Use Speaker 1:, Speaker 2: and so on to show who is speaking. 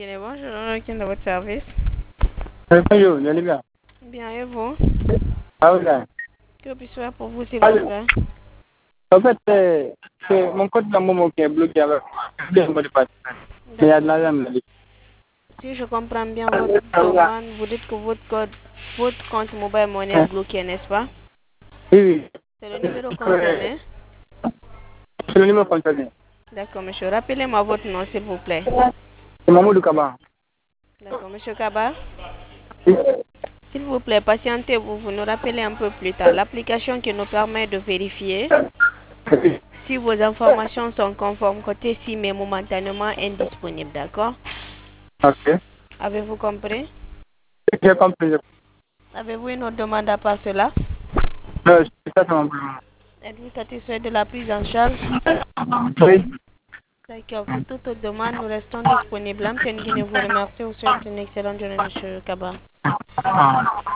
Speaker 1: Bonjour, qui est de votre service?
Speaker 2: Bonjour, je vais bien.
Speaker 1: Bien, et vous?
Speaker 2: Ah oui, là.
Speaker 1: Que puis-je faire pour vous, s'il vous plaît?
Speaker 2: En fait, c'est mon code d'amour qui est bloqué avec le mot de passe. Mais il y a de l'argent là.
Speaker 1: Si je comprends bien votre demande, vous dites que votre compte mobile money est bloqué, n'est-ce pas?
Speaker 2: Oui, oui.
Speaker 1: C'est le numéro concerné?
Speaker 2: C'est le numéro concerné.
Speaker 1: D'accord, monsieur. Rappelez-moi votre nom, s'il vous plaît.
Speaker 2: C'est Mamoudou Kaba.
Speaker 1: D'accord, monsieur Kaba.
Speaker 2: Oui.
Speaker 1: S'il vous plaît, patientez-vous, vous nous rappelez un peu plus tard. L'application qui nous permet de vérifier si vos informations sont conformes côté SIM est momentanément indisponible, d'accord?
Speaker 2: Ok.
Speaker 1: Avez-vous compris?
Speaker 2: J'ai compris.
Speaker 1: Avez-vous une autre demande à part cela?
Speaker 2: Non, c'est ça, c'est mon problème.
Speaker 1: Êtes-vous satisfait de la prise en charge?
Speaker 2: Oui.
Speaker 1: D'accord. Pour toute autre demande, nous restons disponibles. Guinée vous remercie. Vous souhaite une excellente journée, monsieur Kaba.
Speaker 2: Ah.